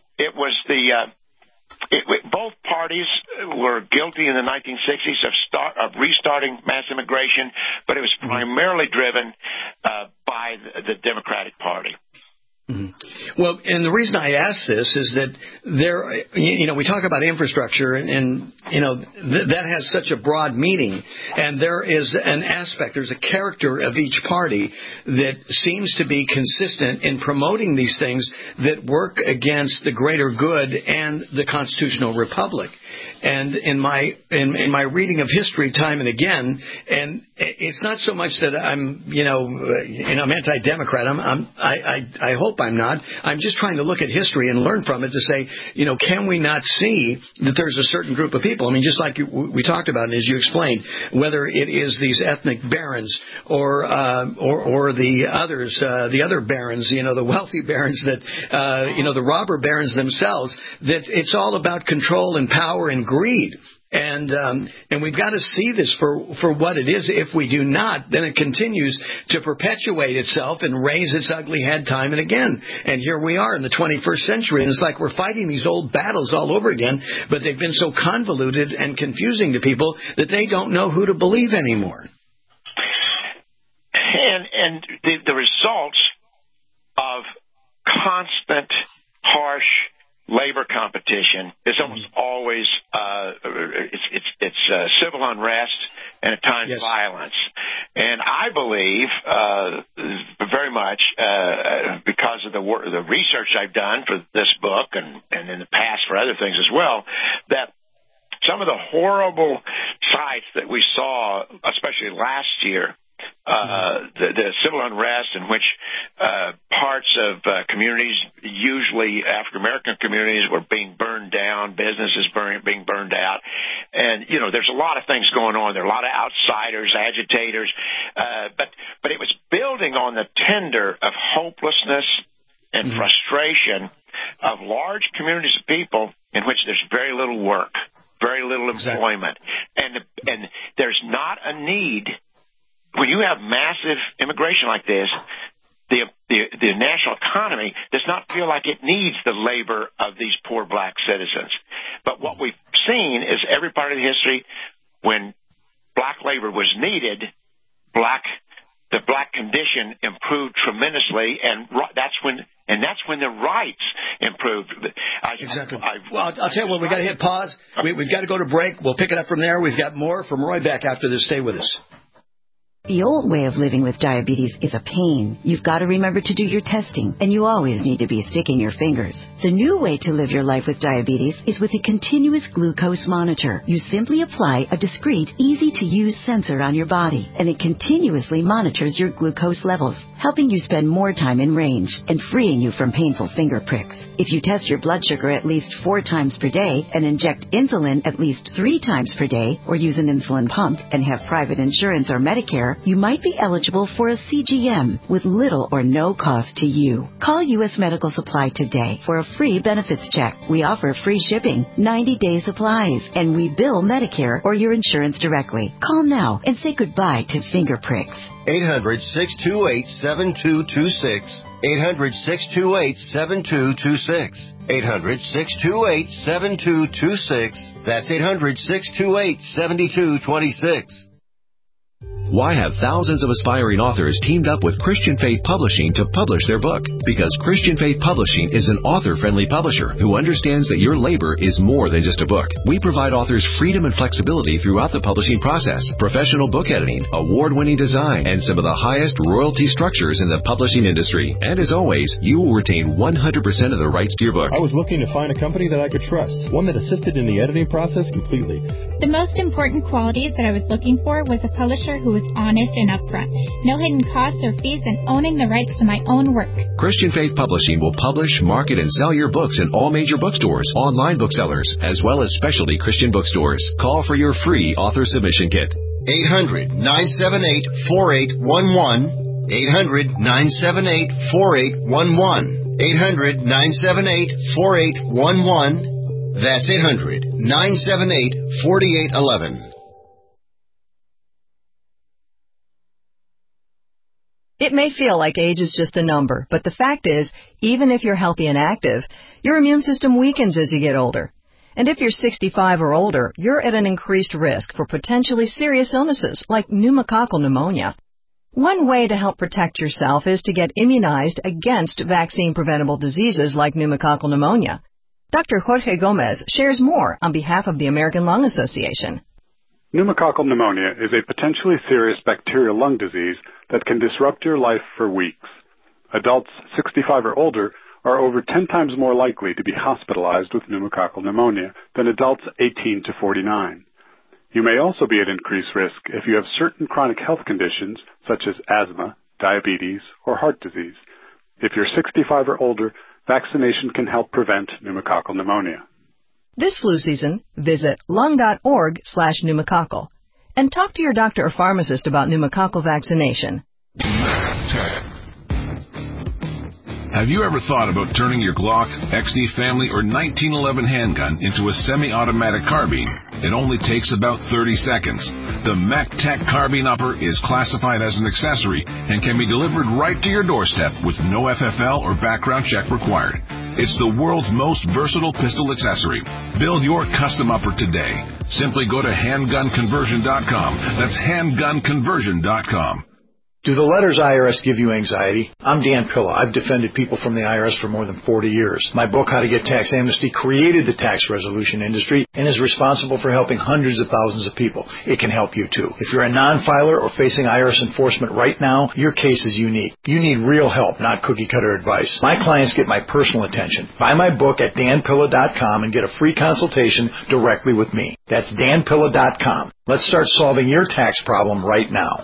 both parties were guilty in the 1960s of restarting mass immigration, but it was primarily driven by the Democratic Party. Well, and the reason I ask this is that we talk about infrastructure, and that has such a broad meaning, and there is an aspect, there's a character of each party that seems to be consistent in promoting these things that work against the greater good and the constitutional republic. And in my reading of history time and again, and it's not so much that I'm I'm anti-democrat. I hope I'm not. I'm just trying to look at history and learn from it to say, can we not see that there's a certain group of people? I mean, just like we talked about, and as you explained, whether it is these ethnic barons or the others, the other barons, the wealthy barons that the robber barons themselves, that it's all about control and power and greed. And we've got to see this for what it is. If we do not, then it continues to perpetuate itself and raise its ugly head time and again. And here we are in the 21st century, and it's like we're fighting these old battles all over again, but they've been so convoluted and confusing to people that they don't know who to believe anymore. And the results of constant, harsh labor competition is almost always it's civil unrest and at times violence. And I believe very much because of the research I've done for this book and in the past for other things as well, that some of the horrible sights that we saw, especially last year, the civil unrest in which parts of communities, usually African-American communities, were being burned down, businesses being burned out. And, there's a lot of things going on. There are a lot of outsiders, agitators. But it was building on the tinder of hopelessness and frustration of large communities of people in which there's very little work, very little employment. And there's not a need. When you have massive immigration like this, the national economy does not feel like it needs the labor of these poor black citizens. But what we've seen is every part of the history, when black labor was needed, the black condition improved tremendously, and that's when the rights improved. Exactly. Well, I'll tell you what, we've got to hit pause. We've got to go to break. We'll pick it up from there. We've got more from Roy Beck after this. Stay with us. The old way of living with diabetes is a pain. You've got to remember to do your testing, and you always need to be sticking your fingers. The new way to live your life with diabetes is with a continuous glucose monitor. You simply apply a discreet, easy-to-use sensor on your body, and it continuously monitors your glucose levels, helping you spend more time in range and freeing you from painful finger pricks. If you test your blood sugar at least 4 times per day and inject insulin at least 3 times per day, or use an insulin pump and have private insurance or Medicare, you might be eligible for a CGM with little or no cost to you. Call U.S. Medical Supply today for a free benefits check. We offer free shipping, 90-day supplies, and we bill Medicare or your insurance directly. Call now and say goodbye to finger pricks. 800-628-7226. 800-628-7226. 800-628-7226. That's 800-628-7226. Why have thousands of aspiring authors teamed up with Christian Faith Publishing to publish their book? Because Christian Faith Publishing is an author-friendly publisher who understands that your labor is more than just a book. We provide authors freedom and flexibility throughout the publishing process, professional book editing, award-winning design, and some of the highest royalty structures in the publishing industry. And as always, you will retain 100% of the rights to your book. I was looking to find a company that I could trust, one that assisted in the editing process completely. The most important qualities that I was looking for was a publisher who was honest and upfront, no hidden costs or fees, and owning the rights to my own work. Christian Faith Publishing will publish, market, and sell your books in all major bookstores, online booksellers, as well as specialty Christian bookstores. Call for your free author submission kit. 800-978-4811. 800-978-4811. 800-978-4811. That's 800-978-4811. It may feel like age is just a number, but the fact is, even if you're healthy and active, your immune system weakens as you get older. And if you're 65 or older, you're at an increased risk for potentially serious illnesses like pneumococcal pneumonia. One way to help protect yourself is to get immunized against vaccine-preventable diseases like pneumococcal pneumonia. Dr. Jorge Gomez shares more on behalf of the American Lung Association. Pneumococcal pneumonia is a potentially serious bacterial lung disease that can disrupt your life for weeks. Adults 65 or older are over 10 times more likely to be hospitalized with pneumococcal pneumonia than adults 18 to 49. You may also be at increased risk if you have certain chronic health conditions such as asthma, diabetes, or heart disease. If you're 65 or older, vaccination can help prevent pneumococcal pneumonia. This flu season, visit lung.org/pneumococcal and talk to your doctor or pharmacist about pneumococcal vaccination. Have you ever thought about turning your Glock, XD family, or 1911 handgun into a semi-automatic carbine? It only takes about 30 seconds. The MacTech Carbine Upper is classified as an accessory and can be delivered right to your doorstep with no FFL or background check required. It's the world's most versatile pistol accessory. Build your custom upper today. Simply go to handgunconversion.com. That's handgunconversion.com. Do the letters IRS give you anxiety? I'm Dan Pilla. I've defended people from the IRS for more than 40 years. My book, How to Get Tax Amnesty, created the tax resolution industry and is responsible for helping hundreds of thousands of people. It can help you too. If you're a non-filer or facing IRS enforcement right now, your case is unique. You need real help, not cookie-cutter advice. My clients get my personal attention. Buy my book at danpilla.com and get a free consultation directly with me. That's danpilla.com. Let's start solving your tax problem right now.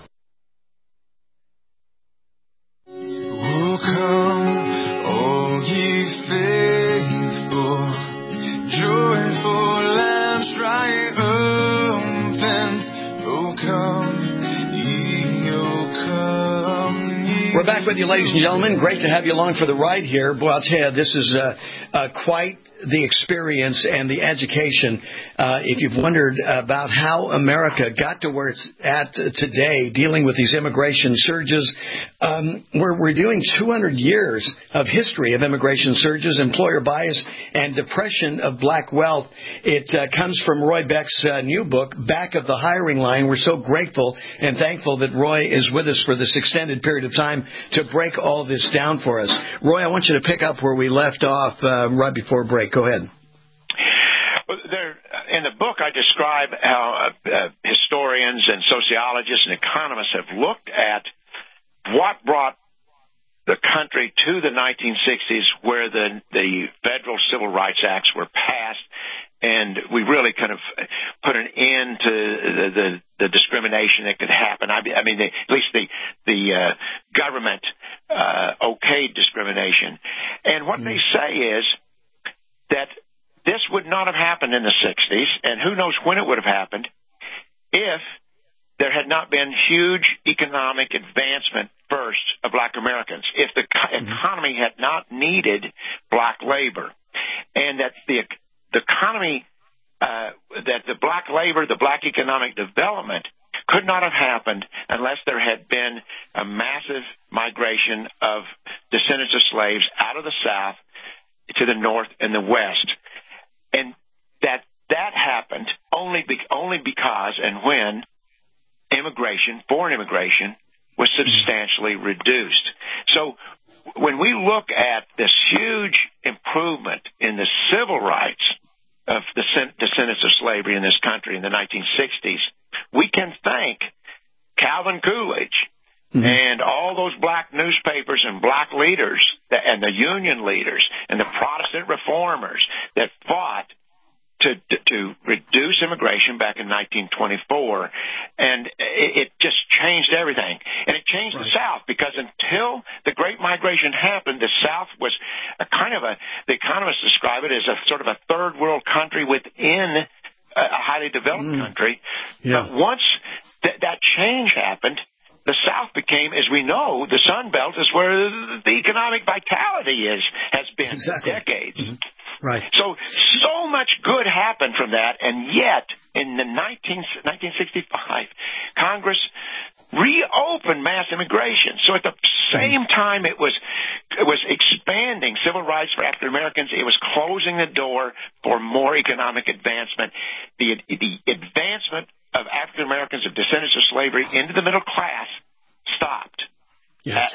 Come, all ye faithful, joyful and triumphant. Oh, come, ye, oh, come, ye. We're back with you, ladies and gentlemen. Great to have you along for the ride here. Boy, I'll tell you, this is quite the experience and the education. If you've wondered about how America got to where it's at today, dealing with these immigration surges, we're reviewing 200 years of history of immigration surges, employer bias, and depression of black wealth. It comes from Roy Beck's new book, Back of the Hiring Line. We're so grateful and thankful that Roy is with us for this extended period of time to break all this down for us. Roy, I want you to pick up where we left off right before break. Go ahead. Well, in the book, I describe how historians and sociologists and economists have looked at what brought the country to the 1960s, where the federal civil rights acts were passed, and we really kind of put an end to the discrimination that could happen. I mean, at least the government okayed discrimination. And what they say is that this would not have happened in the 60s, and who knows when it would have happened, if there had not been huge economic advancement first of black Americans, if the economy had not needed black labor, and that the economy, that the black labor, the black economic development could not have happened unless there had been a massive migration of descendants of slaves out of the South to the North and the West. And that happened only because and when foreign immigration, was substantially reduced. So when we look at this huge improvement in the civil rights of the descendants of slavery in this country in the 1960s, we can thank Calvin Coolidge and all those black newspapers and black leaders and the union leaders and the Protestant reformers that fought to reduce immigration back in 1924, and it just changed everything. And it changed the South, because until the Great Migration happened, the South was the economists describe it as a sort of a third world country within a highly developed country. Yeah. But once that change happened, the South became, as we know, the Sun Belt is where the economic vitality has been for decades. Mm-hmm. Right. So much good happened from that, and yet in the 1965, Congress reopened mass immigration. So at the same time it was expanding civil rights for African Americans, it was closing the door for more economic advancement. The advancement of African Americans, of descendants of slavery, into the middle class stopped. Yes.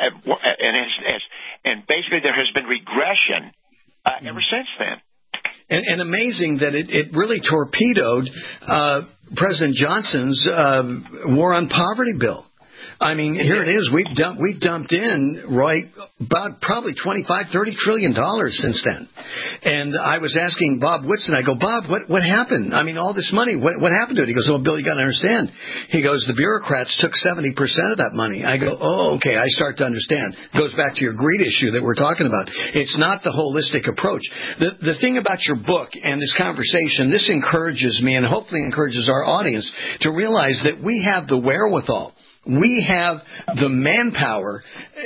And basically there has been regression ever since then. And amazing that it really torpedoed President Johnson's war on poverty bill. I mean, here it is. We've dumped in, Roy, about probably $25-30 trillion since then. And I was asking Bob Whitson, I go, Bob, what happened? I mean, all this money, what happened to it? He goes, oh, Bill, you got to understand. He goes, the bureaucrats took 70% of that money. I go, oh, okay, I start to understand. It goes back to your greed issue that we're talking about. It's not the holistic approach. The thing about your book and this conversation, this encourages me and hopefully encourages our audience to realize that we have the wherewithal. We have the manpower,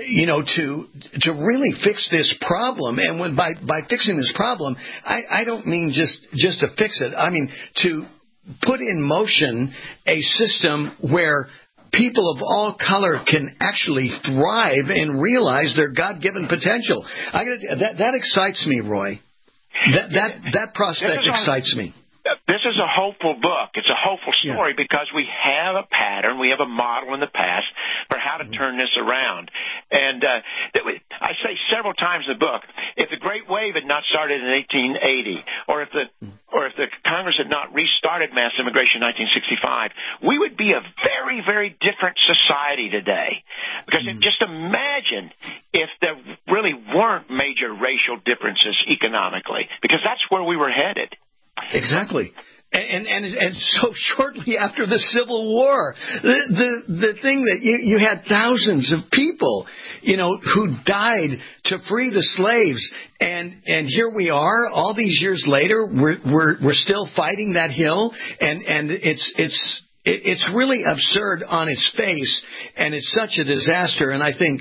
to really fix this problem. And by fixing this problem, I don't mean just to fix it. I mean to put in motion a system where people of all color can actually thrive and realize their God-given potential. That excites me, Roy. That prospect excites me. This is a hopeful book. It's a hopeful story because we have a pattern, we have a model in the past for how to turn this around. And I say several times in the book, if the Great Wave had not started in 1880, or if the Congress had not restarted mass immigration in 1965, we would be a very, very different society today. Because just imagine if there really weren't major racial differences economically, because that's where we were headed. Exactly. And so shortly after the Civil War, the thing that you had thousands of people, who died to free the slaves, and here we are, all these years later, we're still fighting that hill, and it's really absurd on its face, and it's such a disaster. And I think,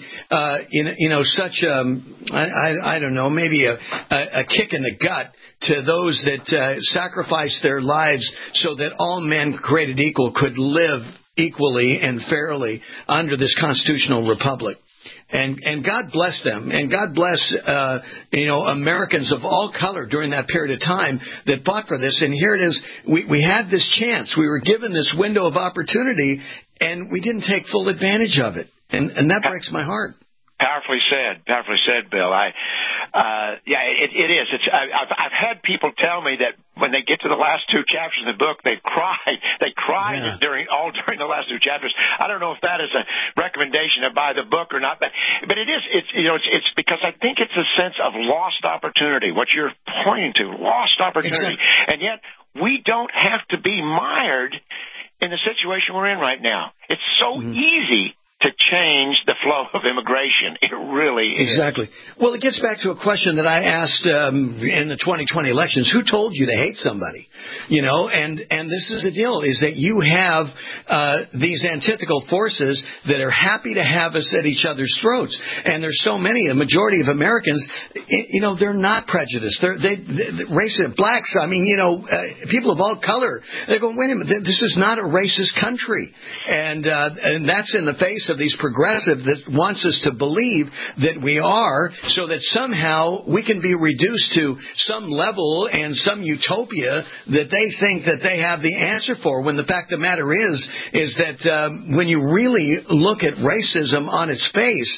such I don't know, maybe a kick in the gut to those that sacrificed their lives so that all men created equal could live equally and fairly under this constitutional republic. And God bless them, and God bless Americans of all color during that period of time that fought for this. And here it is, we had this chance, we were given this window of opportunity, and we didn't take full advantage of it. And that breaks my heart. Powerfully said, Bill. It is. I've had people tell me that when they get to the last two chapters of the book, they cry. They cried during the last two chapters. I don't know if that is a recommendation to buy the book or not, but it is. It's because I think it's a sense of lost opportunity. What you're pointing to, lost opportunity, and yet we don't have to be mired in the situation we're in right now. It's so easy to change the flow of immigration. It really is. Exactly. Well, it gets back to a question that I asked in the 2020 elections. Who told you to hate somebody? And this is the deal, is that you have these antithetical forces that are happy to have us at each other's throats. And there's so many, a majority of Americans, they're not prejudiced. They racist, blacks, people of all color. They go, wait a minute, this is not a racist country. And that's in the face of these progressive that wants us to believe that we are, so that somehow we can be reduced to some level and some utopia that they think that they have the answer for, when the fact of the matter is that when you really look at racism on its face,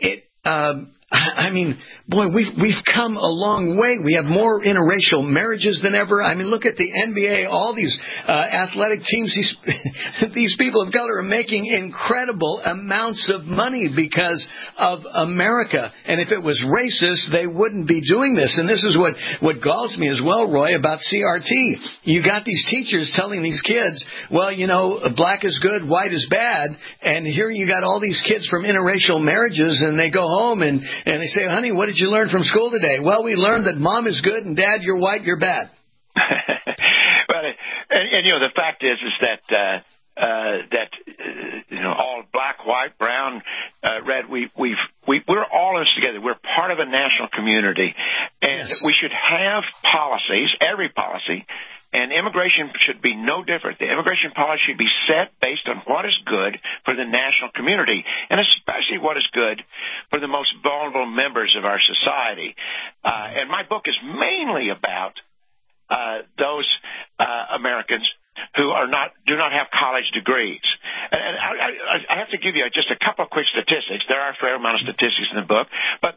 we've come a long way. We have more interracial marriages than ever. Look at the NBA, all these athletic teams. These people of color are making incredible amounts of money because of America. And if it was racist, they wouldn't be doing this. And this is what galls me as well, Roy, about CRT. You got these teachers telling these kids, well, black is good, white is bad. And here you got all these kids from interracial marriages, and they go home and they say, honey, what did you learn from school today? Well, we learned that mom is good and dad, you're white, you're bad. The fact is that all black, white, brown, red. We're all in this together. We're part of a national community, and we should have policies, every policy. And immigration should be no different. The immigration policy should be set based on what is good for the national community, and especially what is good for the most vulnerable members of our society. And my book is mainly about those Americans who do not have college degrees. And I have to give you just a couple of quick statistics. There are a fair amount of statistics in the book, but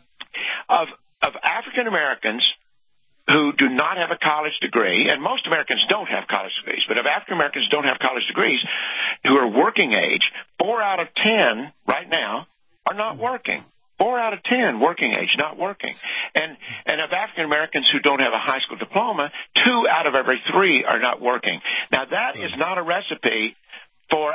of African Americans who do not have a college degree, and most Americans don't have college degrees, but if African Americans don't have college degrees who are working age, 4 out of 10 right now are not working. 4 out of 10 working age, not working. And of African Americans who don't have a high school diploma, 2 out of every 3 are not working. Now, that is not a recipe for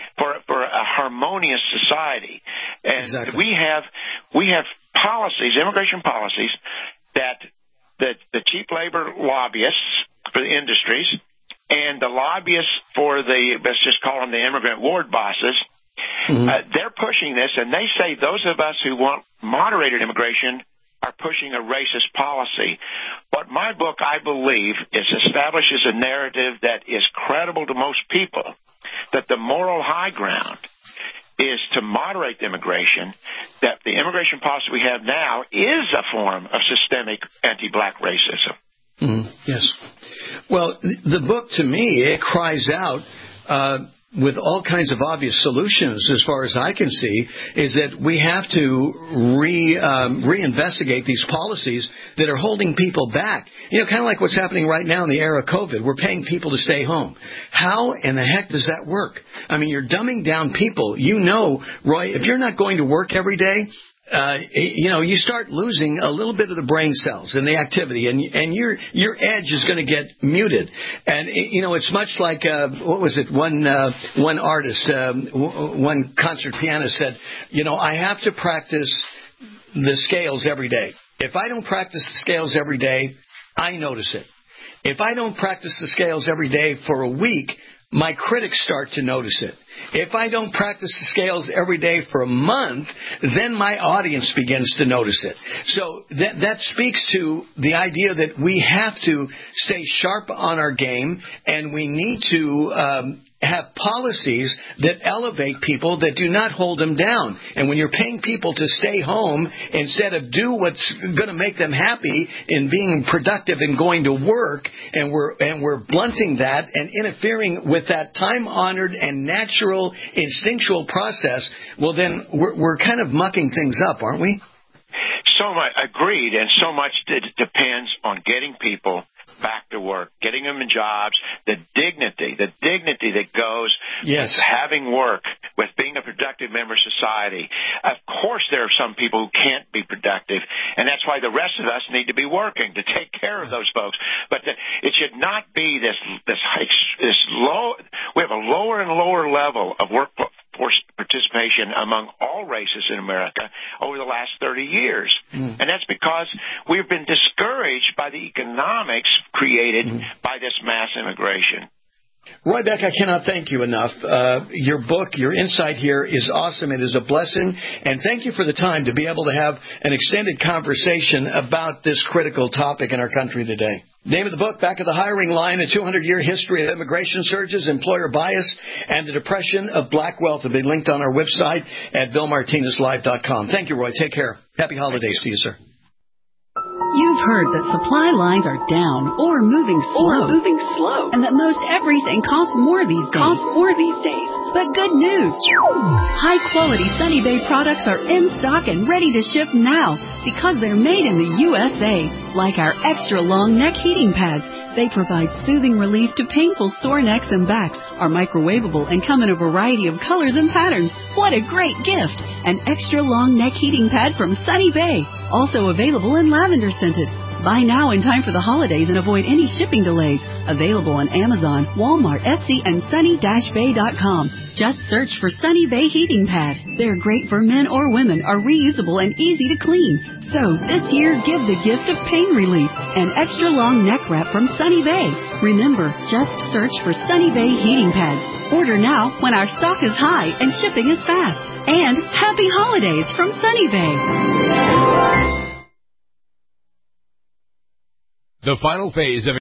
a harmonious society. And we have policies, immigration policies, that the cheap labor lobbyists for the industries and the lobbyists for let's just call them the immigrant ward bosses, they're pushing this, and they say those of us who want moderated immigration are pushing a racist policy. What my book, I believe, establishes a narrative that is credible to most people, that the moral high ground is to moderate the immigration, that the immigration policy we have now is a form of systemic anti-black racism. Yes. Well, the book, to me, it cries out with all kinds of obvious solutions, as far as I can see, is that we have to reinvestigate these policies that are holding people back. Kind of like what's happening right now in the era of COVID. We're paying people to stay home. How in the heck does that work? I mean, you're dumbing down people. Roy, if you're not going to work every day, you start losing a little bit of the brain cells and the activity, and your edge is going to get muted. And it's much like what was it? One artist, one concert pianist said, I have to practice the scales every day. If I don't practice the scales every day, I notice it. If I don't practice the scales every day for a week, my critics start to notice it. If I don't practice the scales every day for a month, then my audience begins to notice it. So that speaks to the idea that we have to stay sharp on our game, and we need to have policies that elevate people, that do not hold them down. And when you're paying people to stay home instead of do what's going to make them happy in being productive and going to work, and we're blunting that and interfering with that time-honored and natural instinctual process, well, then we're kind of mucking things up, aren't we? So much agreed, and so much depends on getting people back to work, getting them in jobs, the dignity that goes with having work, with being a productive member of society. Of course, there are some people who can't be productive, and that's why the rest of us need to be working to take care of those folks. But it should not be this low. We have a lower and lower level of workforce participation among all races in America over the last 30 years. And that's because we've been discouraged by the economics created by this mass immigration. Roy Beck, I cannot thank you enough. Your book, your insight here is awesome. It is a blessing. And thank you for the time to be able to have an extended conversation about this critical topic in our country today. Name of the book, Back of the Hiring Line, a 200-year history of immigration surges, employer bias, and the depression of black wealth, will be linked on our website at BillMartinezLive.com. Thank you, Roy. Take care. Happy holidays to you, sir. You've heard that supply lines are down or moving slow, and that most everything costs more these days. But good news! High-quality Sunny Bay products are in stock and ready to ship now because they're made in the USA. Like our extra-long neck heating pads. They provide soothing relief to painful sore necks and backs, are microwavable, and come in a variety of colors and patterns. What a great gift! An extra-long neck heating pad from Sunny Bay. Also available in lavender-scented. Buy now in time for the holidays and avoid any shipping delays. Available on Amazon, Walmart, Etsy, and sunny-bay.com. Just search for Sunny Bay Heating Pad. They're great for men or women, are reusable and easy to clean. So this year, give the gift of pain relief. An extra long neck wrap from Sunny Bay. Remember, just search for Sunny Bay Heating Pads. Order now when our stock is high and shipping is fast. And happy holidays from Sunny Bay. The final phase of